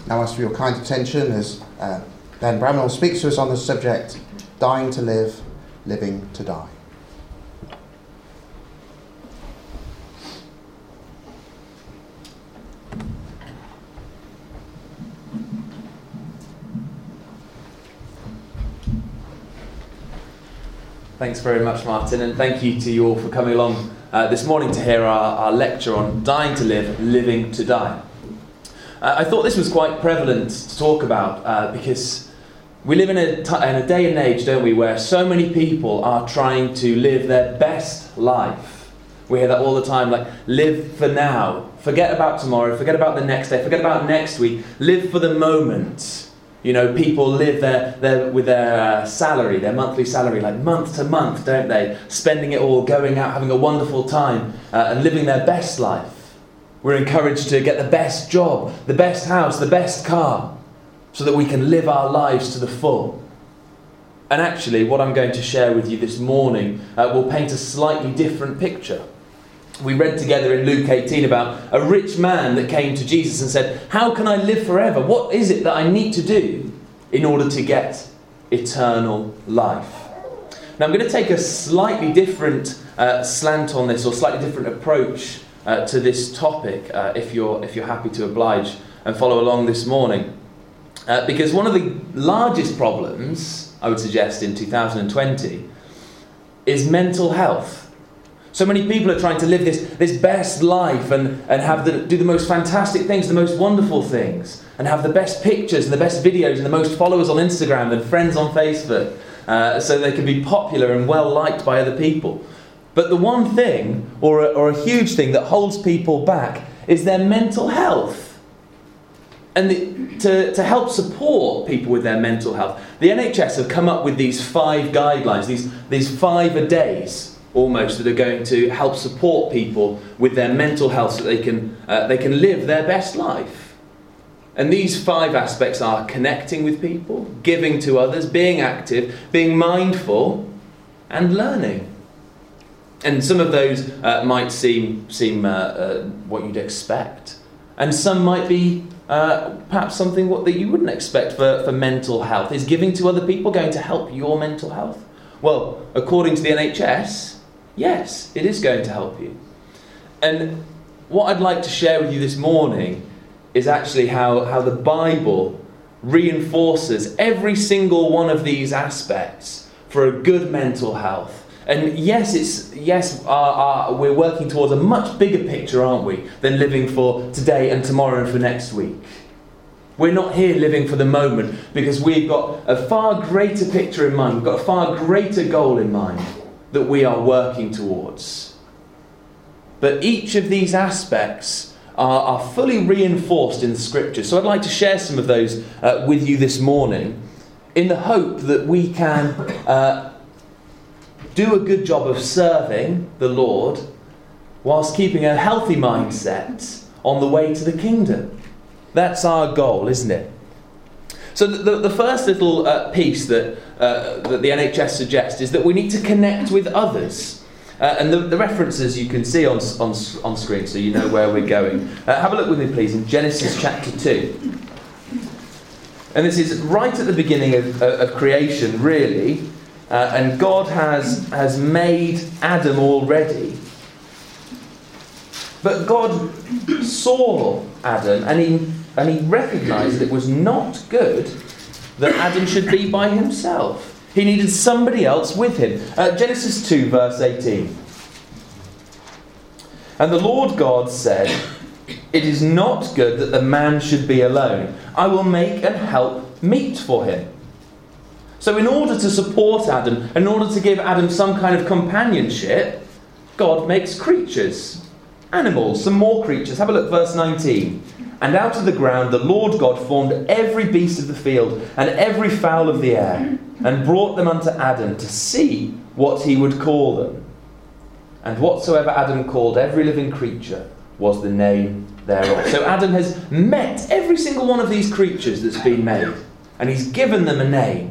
Now ask for your kind attention as Ben Bramwell speaks to us on the subject, dying to live, living to die. Thanks very much, Martin, and thank you to you all for coming along this morning to hear our lecture on dying to live, living to die. I thought this was quite prevalent to talk about because we live in a day and age, don't we, where so many people are trying to live their best life. We hear that all the time, like, live for now, forget about tomorrow, forget about the next day, forget about next week, live for the moment. You know, people live with their salary, their monthly salary, like month to month, don't they? Spending it all, going out, having a wonderful time, and living their best life. We're encouraged to get the best job, the best house, the best car, so that we can live our lives to the full. And actually, what I'm going to share with you this morning will paint a slightly different picture. We read together in Luke 18 about a rich man that came to Jesus and said, "How can I live forever? What is it that I need to do in order to get eternal life?" Now I'm going to take a slightly different slant on this, or slightly different approach to this topic, if you're happy to oblige and follow along this morning. Because one of the largest problems, I would suggest, in 2020 is mental health. So many people are trying to live this best life and do the most fantastic things, the most wonderful things, and have the best pictures and the best videos and the most followers on Instagram and friends on Facebook, so they can be popular and well liked by other people. But the one thing, or a huge thing, that holds people back is their mental health. And to help support people with their mental health, the NHS have come up with these 5 guidelines, these 5 a days, almost, that are going to help support people with their mental health so they can live their best life. And these 5 aspects are connecting with people, giving to others, being active, being mindful, and learning. And some of those might seem what you'd expect, and some might be perhaps something that you wouldn't expect for mental health. Is giving to other people going to help your mental health? Well, according to the NHS, yes, it is going to help you. And what I'd like to share with you this morning is actually how the Bible reinforces every single one of these aspects for a good mental health. And we're working towards a much bigger picture, aren't we, than living for today and tomorrow and for next week. We're not here living for the moment because we've got a far greater picture in mind. We've got a far greater goal in mind that we are working towards. But each of these aspects are fully reinforced in the Scripture. So I'd like to share some of those with you this morning in the hope that we can do a good job of serving the Lord whilst keeping a healthy mindset on the way to the kingdom. That's our goal, isn't it? So the first little piece that the NHS suggests is that we need to connect with others. And the references you can see on screen, so you know where we're going. Have a look with me, please, in Genesis chapter 2. And this is right at the beginning of creation, really. And God has made Adam already. But God saw Adam and he recognised that it was not good that Adam should be by himself. He needed somebody else with him. Genesis 2, verse 18. And the Lord God said, "It is not good that the man should be alone. I will make and help meet for him." So in order to support Adam, in order to give Adam some kind of companionship, God makes creatures. Animals, some more creatures. Have a look, verse 19. "And out of the ground the Lord God formed every beast of the field and every fowl of the air, and brought them unto Adam to see what he would call them. And whatsoever Adam called every living creature was the name thereof." So Adam has met every single one of these creatures that's been made, and he's given them a name.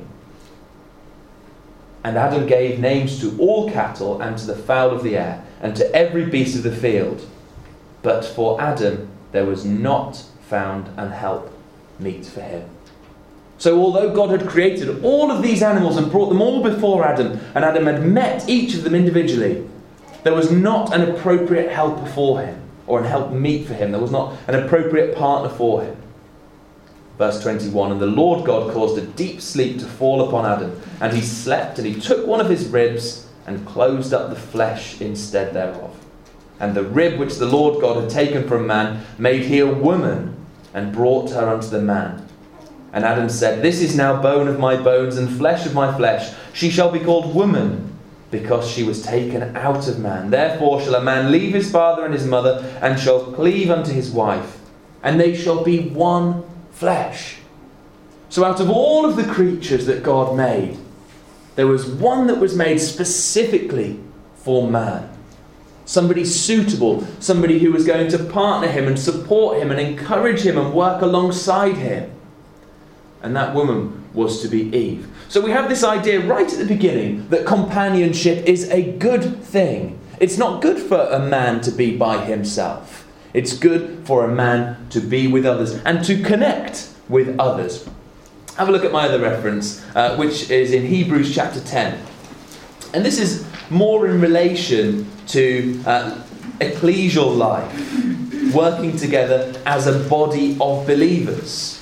"And Adam gave names to all cattle and to the fowl of the air and to every beast of the field. But for Adam there was not found an help meet for him. So although God had created all of these animals and brought them all before Adam, and Adam had met each of them individually, there was not an appropriate helper for him, or an helpmeet for him. There was not an appropriate partner for him. Verse 21, and the Lord God caused a deep sleep to fall upon Adam, and he slept, and he took one of his ribs and closed up the flesh instead thereof. And the rib which the Lord God had taken from man made he a woman, and brought her unto the man. And Adam said, this is now bone of my bones and flesh of my flesh. She shall be called woman, because she was taken out of man. Therefore shall a man leave his father and his mother, and shall cleave unto his wife, and they shall be one flesh. So out of all of the creatures that God made, there was one that was made specifically for man. Somebody suitable, somebody who was going to partner him and support him and encourage him and work alongside him. And that woman was to be Eve. So we have this idea right at the beginning that companionship is a good thing. It's not good for a man to be by himself. It's good for a man to be with others and to connect with others. Have a look at my other reference, which is in Hebrews chapter 10. And this is more in relation to ecclesial life, working together as a body of believers.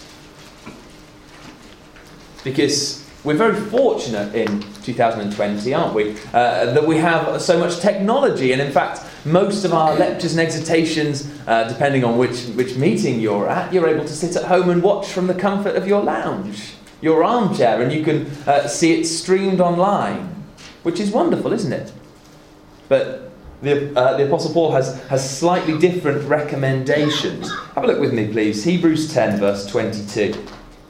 Because we're very fortunate in 2020, aren't we? That we have so much technology, and in fact, most of our lectures and exhortations, depending on which meeting you're at, you're able to sit at home and watch from the comfort of your lounge, your armchair, and you can see it streamed online, which is wonderful, isn't it? But the Apostle Paul has slightly different recommendations. Have a look with me, please. Hebrews 10, verse 22.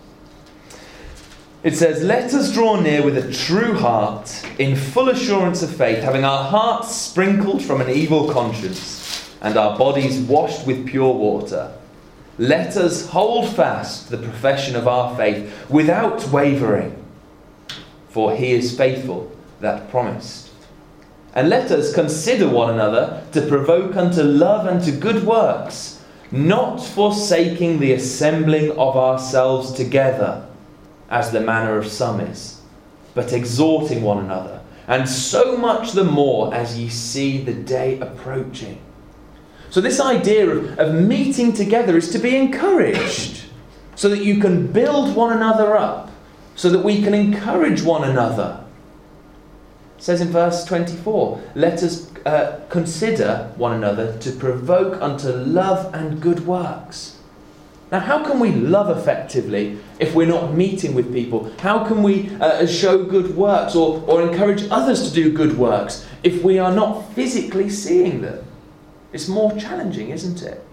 It says, let us draw near with a true heart, in full assurance of faith, having our hearts sprinkled from an evil conscience, and our bodies washed with pure water. Let us hold fast the profession of our faith without wavering, for he is faithful that promised. And let us consider one another to provoke unto love and to good works, not forsaking the assembling of ourselves together, as the manner of some is, but exhorting one another, and so much the more as ye see the day approaching. So this idea of meeting together is to be encouraged, so that you can build one another up, so that we can encourage one another. It says in verse 24, let us consider one another to provoke unto love and good works. Now, how can we love effectively if we're not meeting with people? How can we show good works or encourage others to do good works if we are not physically seeing them? It's more challenging, isn't it?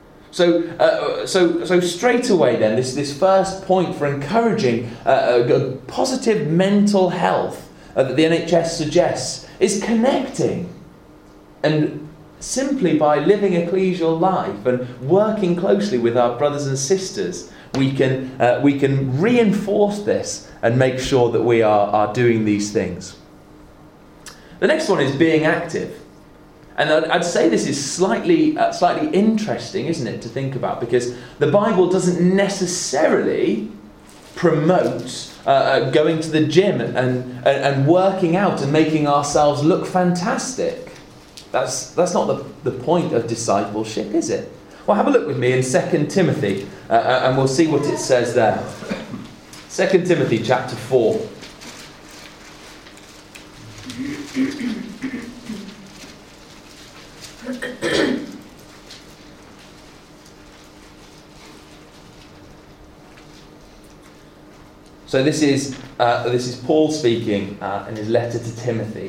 So straight away then, this first point for encouraging positive mental health that the NHS suggests is connecting. And simply by living ecclesial life and working closely with our brothers and sisters, we can reinforce this and make sure that we are doing these things. The next one is being active. And I'd say this is slightly interesting, isn't it, to think about, because the Bible doesn't necessarily promote going to the gym and working out and making ourselves look fantastic. That's not the point of discipleship, is it? Well, have a look with me in 2 Timothy, and we'll see what it says there. 2 Timothy chapter 4. So this is Paul speaking in his letter to Timothy.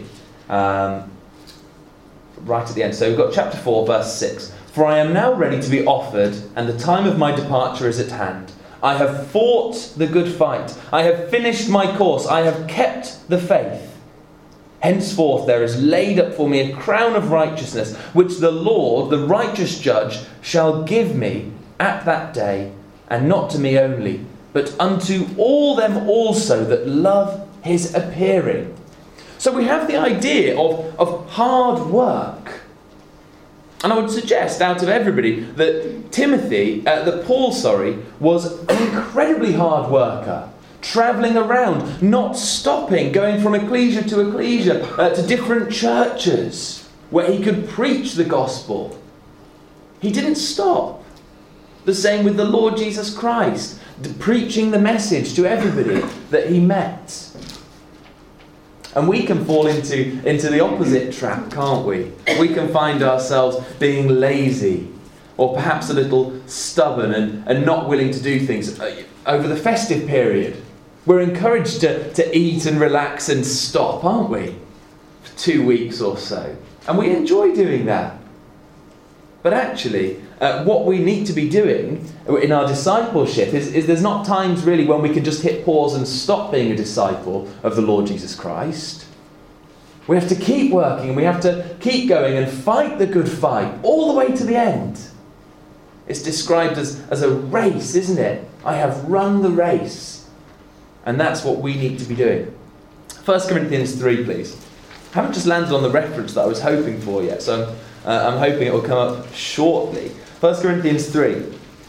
Right at the end. So we've got chapter 4, verse 6. For I am now ready to be offered, and the time of my departure is at hand. I have fought the good fight. I have finished my course. I have kept the faith. Henceforth there is laid up for me a crown of righteousness, which the Lord, the righteous judge, shall give me at that day, and not to me only, but unto all them also that love his appearing. So we have the idea of hard work. And I would suggest out of everybody that Paul was an incredibly hard worker, travelling around, not stopping, going from ecclesia to ecclesia, to different churches where he could preach the gospel. He didn't stop. The same with the Lord Jesus Christ, preaching the message to everybody that he met. And we can fall into the opposite trap, can't we? We can find ourselves being lazy, or perhaps a little stubborn and not willing to do things. Over the festive period, we're encouraged to eat and relax and stop, aren't we? For 2 weeks or so. And we enjoy doing that. But actually, what we need to be doing in our discipleship is there's not times really when we can just hit pause and stop being a disciple of the Lord Jesus Christ. We have to keep working, we have to keep going and fight the good fight all the way to the end. It's described as a race, isn't it? I have run the race. And that's what we need to be doing. 1 Corinthians 3, please. I haven't just landed on the reference that I was hoping for yet, so I'm hoping it will come up shortly. 1 Corinthians 3.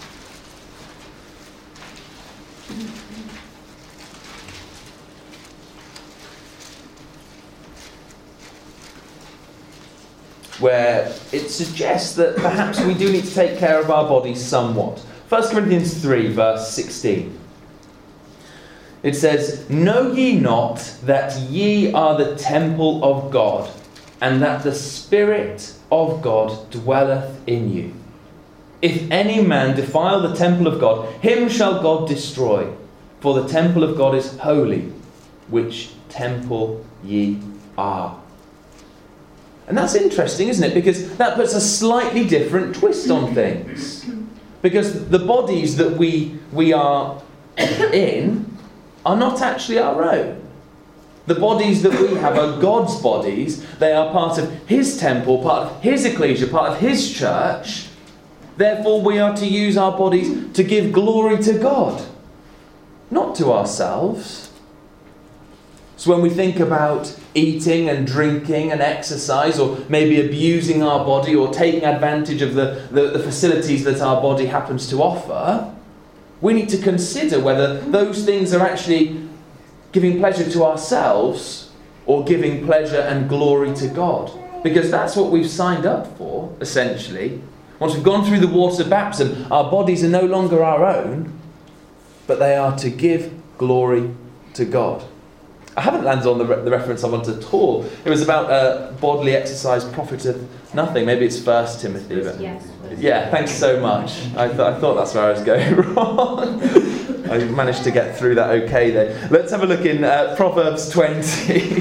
Where it suggests that perhaps we do need to take care of our bodies somewhat. 1 Corinthians 3, verse 16. It says, "Know ye not that ye are the temple of God, and that the Spirit of God dwelleth in you? If any man defile the temple of God, him shall God destroy. For the temple of God is holy, which temple ye are." And that's interesting, isn't it? Because that puts a slightly different twist on things. Because the bodies that we are in are not actually our own. The bodies that we have are God's bodies. They are part of his temple, part of his ecclesia, part of his church. Therefore, we are to use our bodies to give glory to God, not to ourselves. So when we think about eating and drinking and exercise, or maybe abusing our body or taking advantage of the facilities that our body happens to offer, we need to consider whether those things are actually giving pleasure to ourselves or giving pleasure and glory to God. Because that's what we've signed up for, essentially. Once we've gone through the water baptism, our bodies are no longer our own, but they are to give glory to God. I haven't landed on the reference I wanted at all. It was about bodily exercise profiteth nothing. Maybe it's 1 Timothy. But yes. Yeah, thanks so much. I thought that's where I was going wrong. I managed to get through that okay there. Let's have a look in Proverbs 20.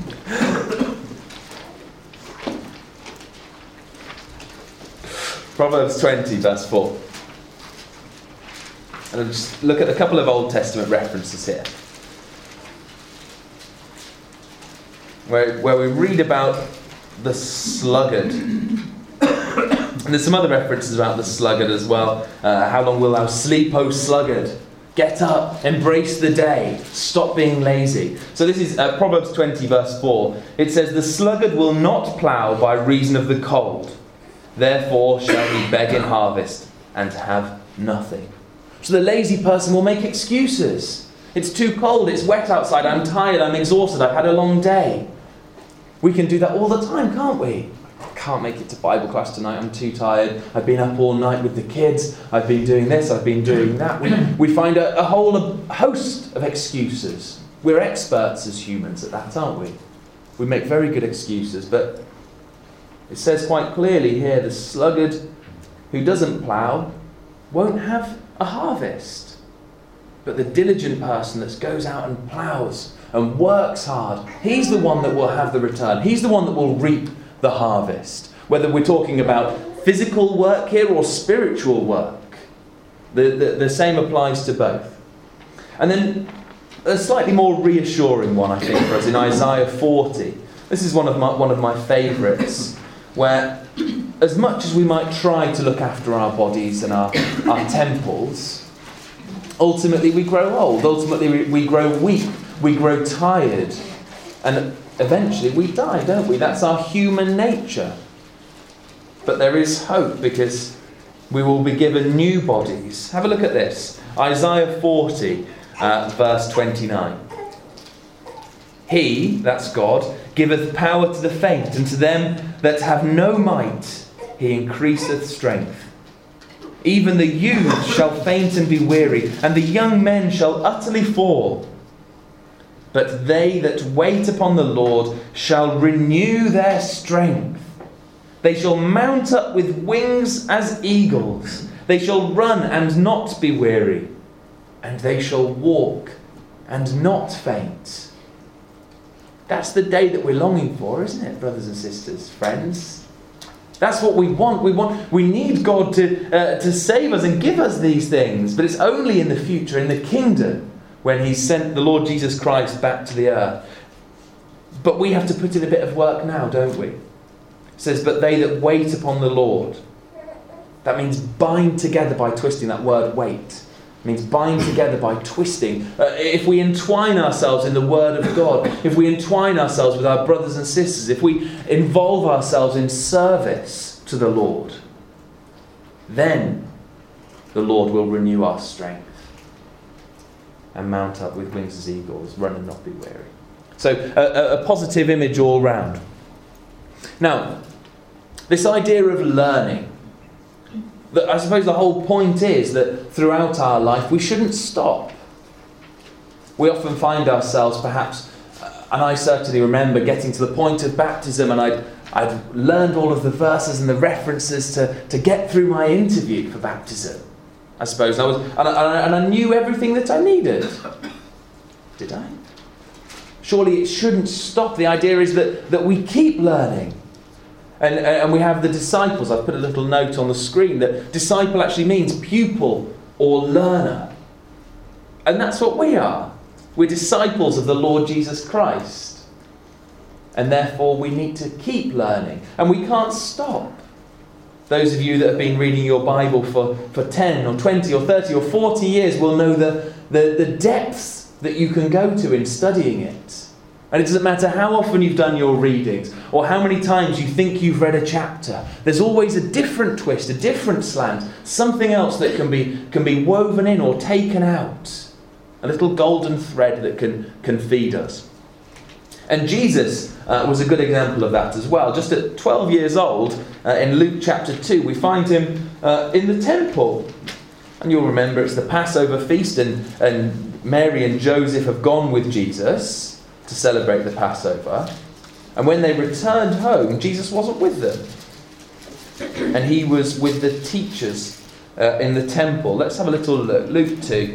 Proverbs 20, verse 4. And I'll just look at a couple of Old Testament references here. Where we read about the sluggard. And there's some other references about the sluggard as well. How long will thou sleep, O sluggard? Get up, embrace the day, stop being lazy. So this is Proverbs 20, verse 4. It says, "The sluggard will not plough by reason of the cold. Therefore shall he beg in harvest and have nothing." So the lazy person will make excuses. It's too cold, it's wet outside, I'm tired, I'm exhausted, I've had a long day. We can do that all the time, can't we? I can't make it to Bible class tonight, I'm too tired, I've been up all night with the kids, I've been doing this, I've been doing that. We find a whole host of excuses. We're experts as humans at that, aren't we? We make very good excuses, but it says quite clearly here, the sluggard who doesn't plough won't have a harvest. But the diligent person that goes out and ploughs and works hard, he's the one that will have the return. He's the one that will reap the harvest. Whether we're talking about physical work here or spiritual work, the same applies to both. And then a slightly more reassuring one, I think, for us in Isaiah 40. This is one of my favourites, where as much as we might try to look after our bodies and our temples, ultimately we grow old, ultimately we grow weak, we grow tired, and eventually we die, don't we? That's our human nature. But there is hope, because we will be given new bodies. Have a look at this. Isaiah 40, verse 29. He, that's God, giveth power to the faint, and to them that have no might he increaseth strength. Even the youth shall faint and be weary, and the young men shall utterly fall. But they that wait upon the Lord shall renew their strength. They shall mount up with wings as eagles. They shall run and not be weary, and they shall walk and not faint. That's the day that we're longing for, isn't it, brothers and sisters, friends? That's what we want. We need God to save us and give us these things. But it's only in the future, in the kingdom, when he sent the Lord Jesus Christ back to the earth. But we have to put in a bit of work now, don't we? It says, but they that wait upon the Lord. That means bind together by twisting. That word wait. It means bind together by twisting. If we entwine ourselves in the Word of God, if we entwine ourselves with our brothers and sisters, if we involve ourselves in service to the Lord, then the Lord will renew our strength and mount up with wings as eagles, run and not be weary. So a positive image all round. Now, this idea of learning, I suppose the whole point is that throughout our life we shouldn't stop. We often find ourselves perhaps, and I certainly remember getting to the point of baptism, and I'd learned all of the verses and the references to get through my interview for baptism. I suppose and I knew everything that I needed. Did I? Surely it shouldn't stop. The idea is that we keep learning. And we have the disciples. I've put a little note on the screen that disciple actually means pupil or learner. And that's what we are. We're disciples of the Lord Jesus Christ. And therefore we need to keep learning. And we can't stop. Those of you that have been reading your Bible for 10 or 20 or 30 or 40 years will know the depths that you can go to in studying it. And it doesn't matter how often you've done your readings or how many times you think you've read a chapter. There's always a different twist, a different slant, something else that can be woven in or taken out. A little golden thread that can feed us. And Jesus was a good example of that as well. Just at 12 years old, in Luke chapter 2, we find him in the temple. And you'll remember it's the Passover feast, and Mary and Joseph have gone with Jesus to celebrate the Passover. And when they returned home, Jesus wasn't with them. And he was with the teachers in the temple. Let's have a little look. Luke 2,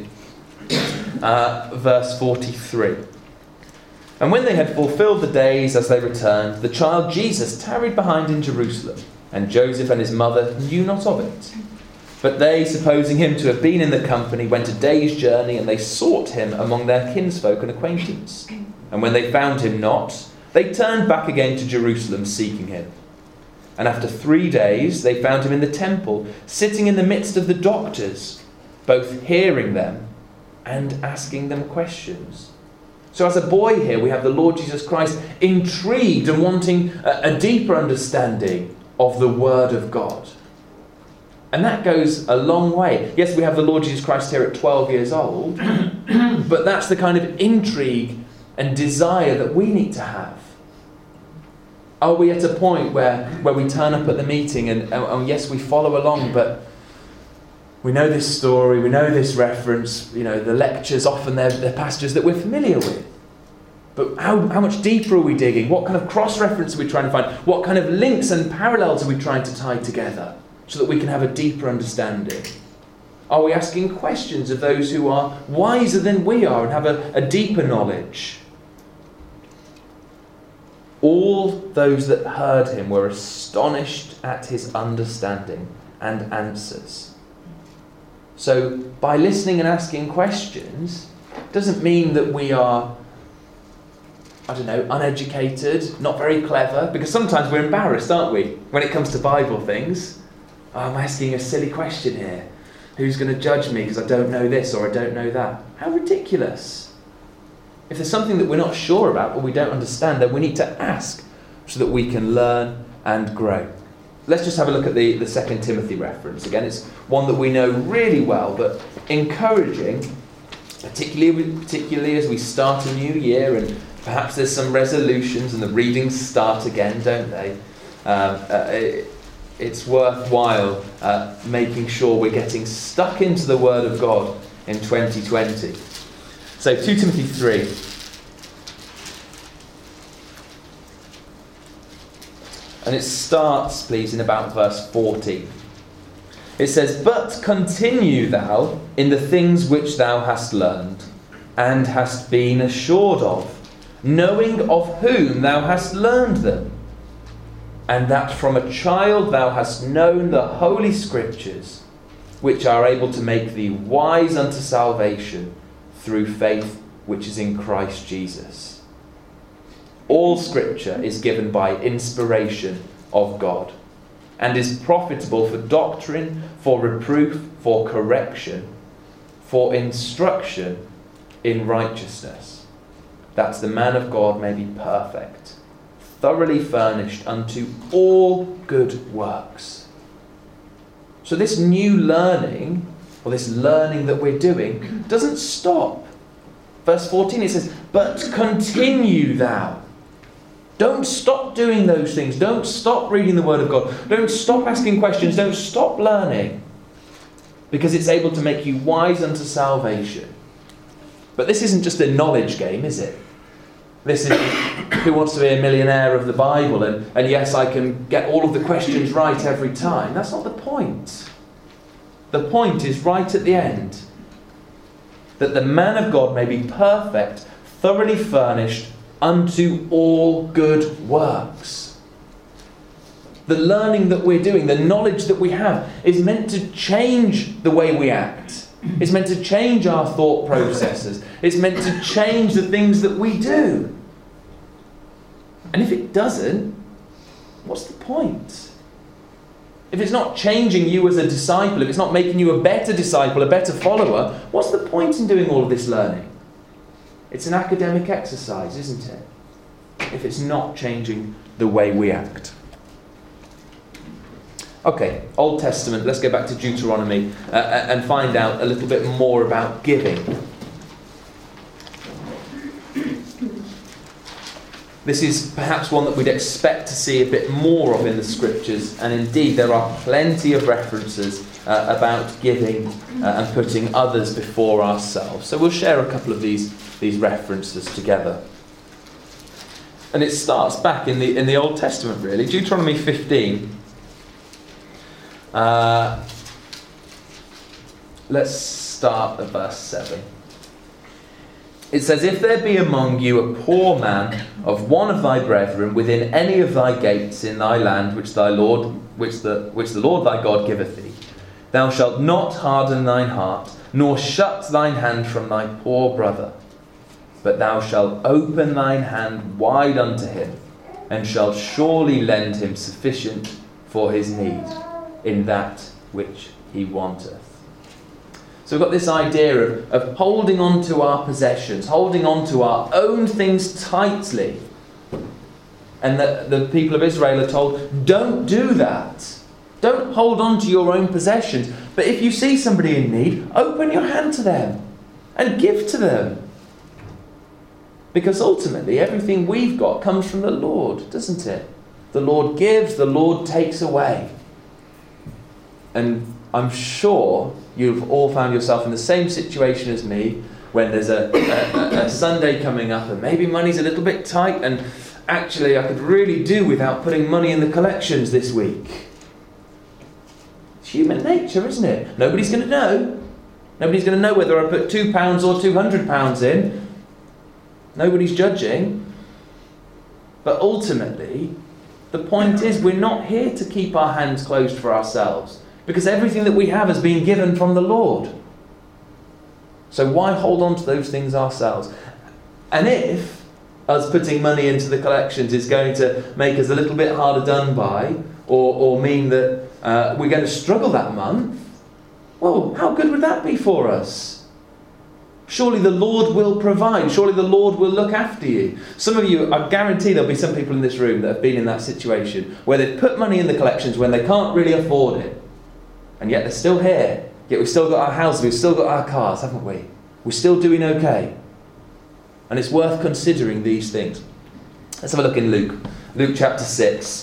verse 43. And when they had fulfilled the days as they returned, the child Jesus tarried behind in Jerusalem, and Joseph and his mother knew not of it. But they, supposing him to have been in the company, went a day's journey, and they sought him among their kinsfolk and acquaintance. And when they found him not, they turned back again to Jerusalem, seeking him. And after 3 days they found him in the temple, sitting in the midst of the doctors, both hearing them and asking them questions. So as a boy here, we have the Lord Jesus Christ intrigued and wanting a deeper understanding of the Word of God. And that goes a long way. Yes, we have the Lord Jesus Christ here at 12 years old, but that's the kind of intrigue and desire that we need to have. Are we at a point where we turn up at the meeting and yes, we follow along, but we know this story, we know this reference, the lectures, often they're passages that we're familiar with. But how much deeper are we digging? What kind of cross-reference are we trying to find? What kind of links and parallels are we trying to tie together so that we can have a deeper understanding? Are we asking questions of those who are wiser than we are and have a deeper knowledge? All those that heard him were astonished at his understanding and answers. So by listening and asking questions doesn't mean that we are, uneducated, not very clever, because sometimes we're embarrassed, aren't we, when it comes to Bible things. Oh, I'm asking a silly question here. Who's going to judge me because I don't know this or I don't know that? How ridiculous. If there's something that we're not sure about or we don't understand, then we need to ask so that we can learn and grow. let's just have a look at the 2 Timothy reference. Again, it's one that we know really well, but encouraging, particularly as we start a new year, and perhaps there's some resolutions and the readings start again, don't they? It's worthwhile making sure we're getting stuck into the Word of God in 2020. So 2 Timothy 3. And it starts, please, in about verse 14. It says, "But continue thou in the things which thou hast learned, and hast been assured of, knowing of whom thou hast learned them, and that from a child thou hast known the holy Scriptures, which are able to make thee wise unto salvation through faith which is in Christ Jesus." All Scripture is given by inspiration of God, and is profitable for doctrine, for reproof, for correction, for instruction in righteousness, that the man of God may be perfect, thoroughly furnished unto all good works. So this new learning, or this learning that we're doing, doesn't stop. Verse 14, it says, "But continue thou." Don't stop doing those things. Don't stop reading the Word of God. Don't stop asking questions. Don't stop learning. Because it's able to make you wise unto salvation. But this isn't just a knowledge game, is it? This is Who Wants to Be a Millionaire of the Bible, and yes, I can get all of the questions right every time. That's not the point. The point is right at the end. That the man of God may be perfect, thoroughly furnished, unto all good works. The learning that we're doing, the knowledge that we have, is meant to change the way we act. It's meant to change our thought processes. It's meant to change the things that we do. And if it doesn't, what's the point? If it's not changing you as a disciple, if it's not making you a better disciple, a better follower, what's the point in doing all of this learning? It's an academic exercise, isn't it? If it's not changing the way we act. Okay, Old Testament, let's go back to Deuteronomy and find out a little bit more about giving. This is perhaps one that we'd expect to see a bit more of in the Scriptures, and indeed there are plenty of references about giving and putting others before ourselves. So we'll share a couple of these references together. And it starts back in the Old Testament, really. Deuteronomy 15. Let's start at verse 7. It says, "If there be among you a poor man of one of thy brethren within any of thy gates in thy land which the Lord thy God giveth thee, thou shalt not harden thine heart, nor shut thine hand from thy poor brother, but thou shalt open thine hand wide unto him, and shalt surely lend him sufficient for his need in that which he wanteth." So we've got this idea of holding on to our possessions, holding on to our own things tightly. And the people of Israel are told, don't do that. Don't hold on to your own possessions. But if you see somebody in need, open your hand to them and give to them. Because ultimately, everything we've got comes from the Lord, doesn't it? The Lord gives, the Lord takes away. And I'm sure you've all found yourself in the same situation as me, when there's a Sunday coming up and maybe money's a little bit tight, and actually I could really do without putting money in the collections this week. It's human nature, isn't it? Nobody's going to know. Nobody's going to know whether I put £2 or £200 in. Nobody's judging. But ultimately, the point is we're not here to keep our hands closed for ourselves, because everything that we have has been given from the Lord. So why hold on to those things ourselves? And if us putting money into the collections is going to make us a little bit harder done by, or mean that we're going to struggle that month, well, how good would that be for us? Surely the Lord will provide. Surely the Lord will look after you. Some of you, I guarantee there'll be some people in this room that have been in that situation where they've put money in the collections when they can't really afford it. And yet they're still here. Yet we've still got our houses, we've still got our cars, haven't we? We're still doing okay. And it's worth considering these things. Let's have a look in Luke. Luke chapter 6.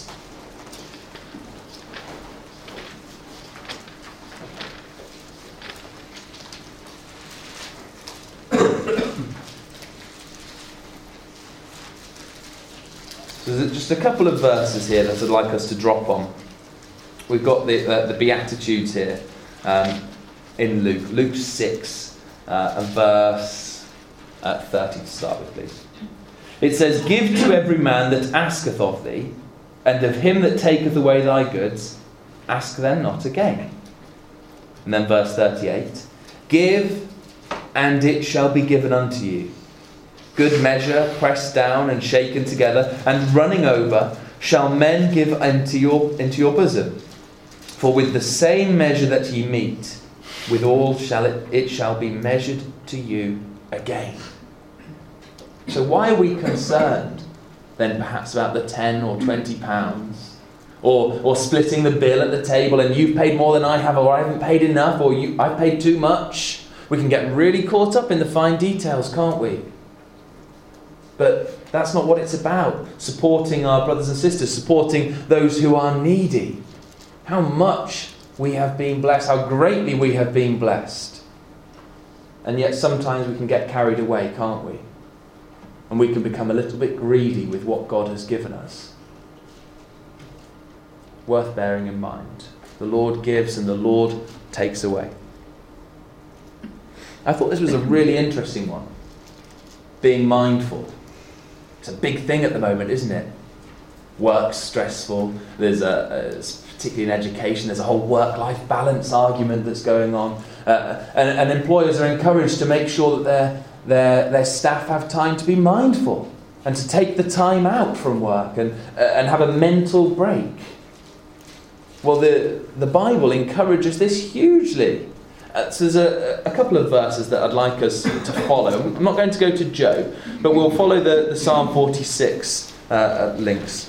So there's just a couple of verses here that I'd like us to drop on. We've got the Beatitudes here in Luke. Luke 6 and verse 30 to start with, please. It says, "Give to every man that asketh of thee, and of him that taketh away thy goods, ask them not again." And then verse 38, "Give, and it shall be given unto you. Good measure, pressed down and shaken together, and running over, shall men give into your bosom. For with the same measure that ye mete, withal it shall be measured to you again." So why are we concerned then perhaps about the 10 or 20 pounds? Or splitting the bill at the table and you've paid more than I have, or I haven't paid enough, or I've paid too much. We can get really caught up in the fine details, can't we? But that's not what it's about. Supporting our brothers and sisters, supporting those who are needy. How much we have been blessed, how greatly we have been blessed. And yet sometimes we can get carried away, can't we? And we can become a little bit greedy with what God has given us. Worth bearing in mind. The Lord gives and the Lord takes away. I thought this was a really interesting one. Being mindful. It's a big thing at the moment, isn't it? Work's stressful. There's particularly in education, there's a whole work-life balance argument that's going on. And employers are encouraged to make sure that their staff have time to be mindful and to take the time out from work and have a mental break. Well, the Bible encourages this hugely. So there's a couple of verses that I'd like us to follow. I'm not going to go to Job, but we'll follow the Psalm 46 links.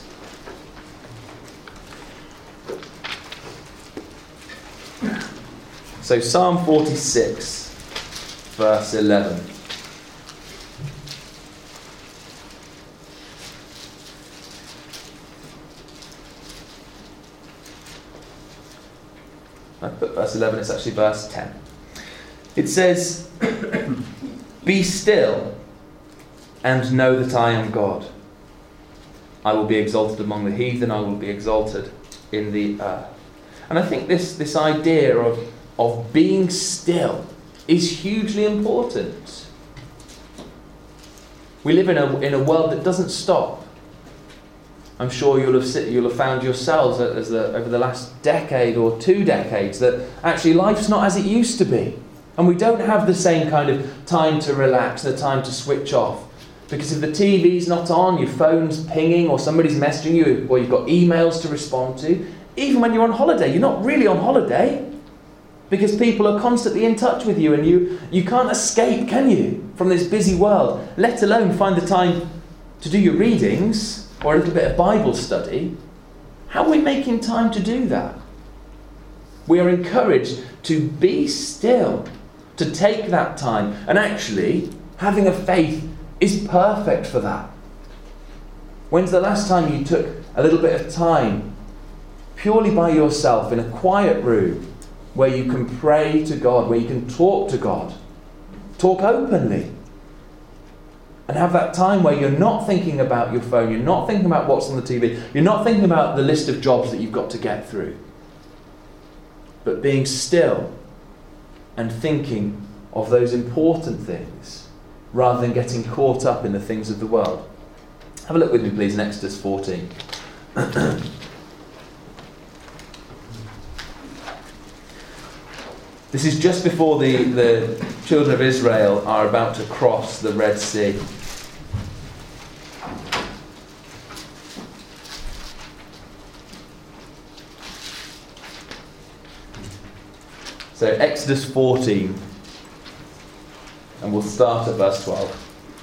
So Psalm 46, verse 11. I put verse 11, it's actually verse 10. It says, "Be still and know that I am God. I will be exalted among the heathen, I will be exalted in the earth." And I think this idea of being still is hugely important. We live in a world that doesn't stop. I'm sure you'll have found yourselves over the last decade or 2 decades that actually life's not as it used to be. And we don't have the same kind of time to relax, the time to switch off. Because if the TV's not on, your phone's pinging, or somebody's messaging you, or you've got emails to respond to, even when you're on holiday, you're not really on holiday. Because people are constantly in touch with you, and you can't escape, can you, from this busy world, let alone find the time to do your readings or a little bit of Bible study. How are we making time to do that? We are encouraged to be still, to take that time. And actually, having a faith is perfect for that. When's the last time you took a little bit of time purely by yourself in a quiet room where you can pray to God, where you can talk to God, talk openly, and have that time where you're not thinking about your phone, you're not thinking about what's on the TV, you're not thinking about the list of jobs that you've got to get through, but being still and thinking of those important things rather than getting caught up in the things of the world. Have a look with me, please, in Exodus 14. This is just before the children of Israel are about to cross the Red Sea. So Exodus 14 And we'll start at verse 12.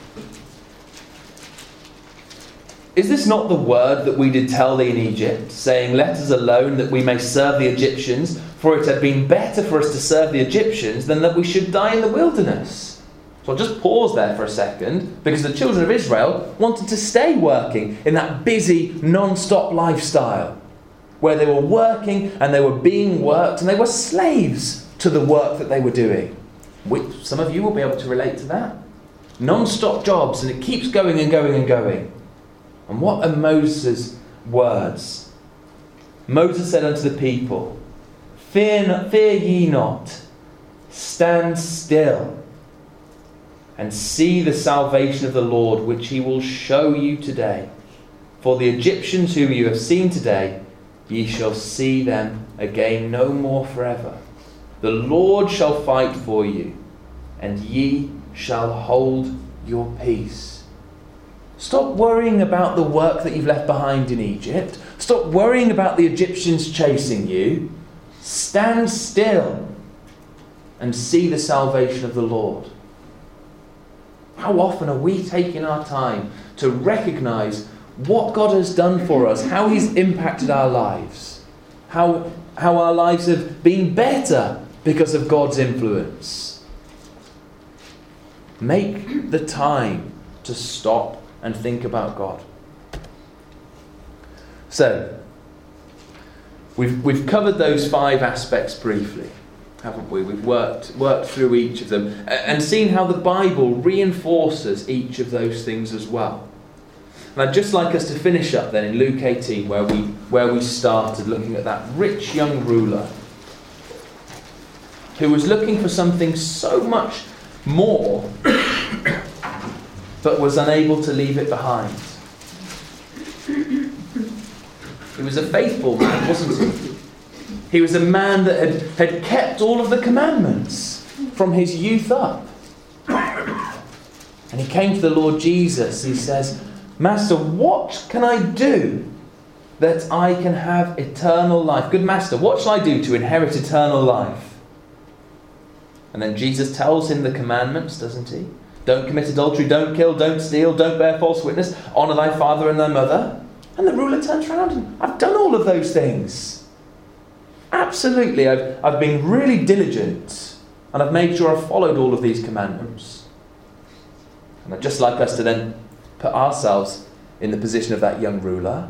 Is this not the word that we did tell thee in Egypt, saying, Let us alone, that we may serve the Egyptians? For it had been better for us to serve the Egyptians than that we should die in the wilderness. So I'll just pause there for a second, because the children of Israel wanted to stay working in that busy, non-stop lifestyle, where they were working and they were being worked, and they were slaves to the work that they were doing. Some of you will be able to relate to that. Non-stop jobs, and it keeps going and going and going. And what are Moses' words? Moses said unto the people, Fear ye not, stand still, and see the salvation of the Lord, which he will show you today. For the Egyptians whom you have seen today, ye shall see them again no more forever. The Lord shall fight for you, and ye shall hold your peace. Stop worrying about the work that you've left behind in Egypt. Stop worrying about the Egyptians chasing you. Stand still and see the salvation of the Lord. How often are we taking our time to recognise what God has done for us, how he's impacted our lives, how our lives have been better because of God's influence? Make the time to stop and think about God. So, we've covered those 5 aspects briefly, haven't we? We've worked through each of them and seen how the Bible reinforces each of those things as well. And I'd just like us to finish up then in Luke 18, where we started, looking at that rich young ruler who was looking for something so much more but was unable to leave it behind. He was a faithful man, wasn't he? He was a man that had kept all of the commandments from his youth up. And he came to the Lord Jesus. He says, Master, what can I do that I can have eternal life? Good Master, what shall I do to inherit eternal life? And then Jesus tells him the commandments, doesn't he? Don't commit adultery, don't kill, don't steal, don't bear false witness, honour thy father and thy mother. And the ruler turns around and, I've done all of those things. Absolutely, I've been really diligent, and I've made sure I've followed all of these commandments. And I'd just like us to then put ourselves in the position of that young ruler.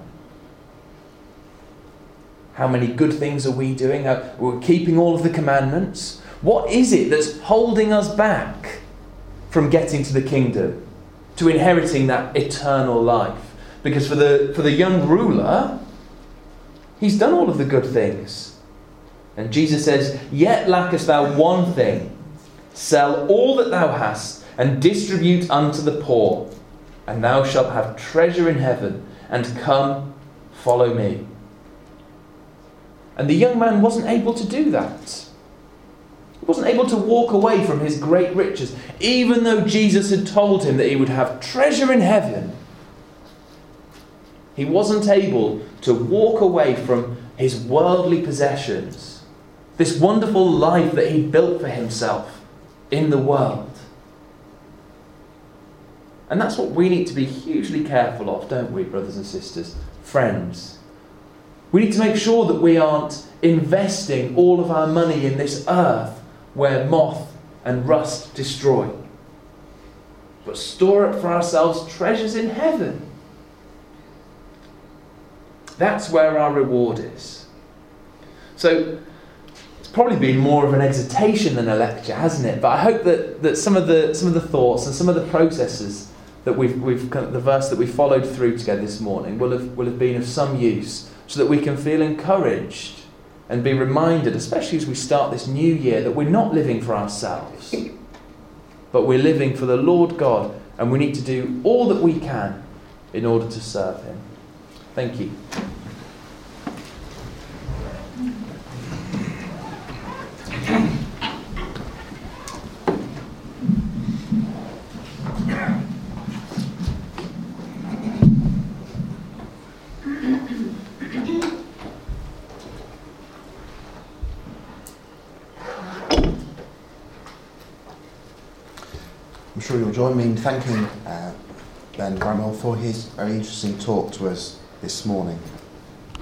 How many good things are we doing? We're keeping all of the commandments. What is it that's holding us back from getting to the kingdom, to inheriting that eternal life? Because for the young ruler, he's done all of the good things. And Jesus says, Yet lackest thou one thing. Sell all that thou hast, and distribute unto the poor, and thou shalt have treasure in heaven, and come, follow me. And the young man wasn't able to do that. He wasn't able to walk away from his great riches, even though Jesus had told him that he would have treasure in heaven. He wasn't able to walk away from his worldly possessions, this wonderful life that he built for himself in the world. And that's what we need to be hugely careful of, don't we, brothers and sisters, friends? We need to make sure that we aren't investing all of our money in this earth where moth and rust destroy, but store up for ourselves treasures in heaven. That's where our reward is. So it's probably been more of an exhortation than a lecture, hasn't it? But I hope that some of the thoughts and some of the processes that the verse that we followed through together this morning will have been of some use, so that we can feel encouraged and be reminded, especially as we start this new year, that we're not living for ourselves, but we're living for the Lord God, and we need to do all that we can in order to serve him. Thank you. sure you'll join me in thanking Ben Bramwell for his very interesting talk to us this morning.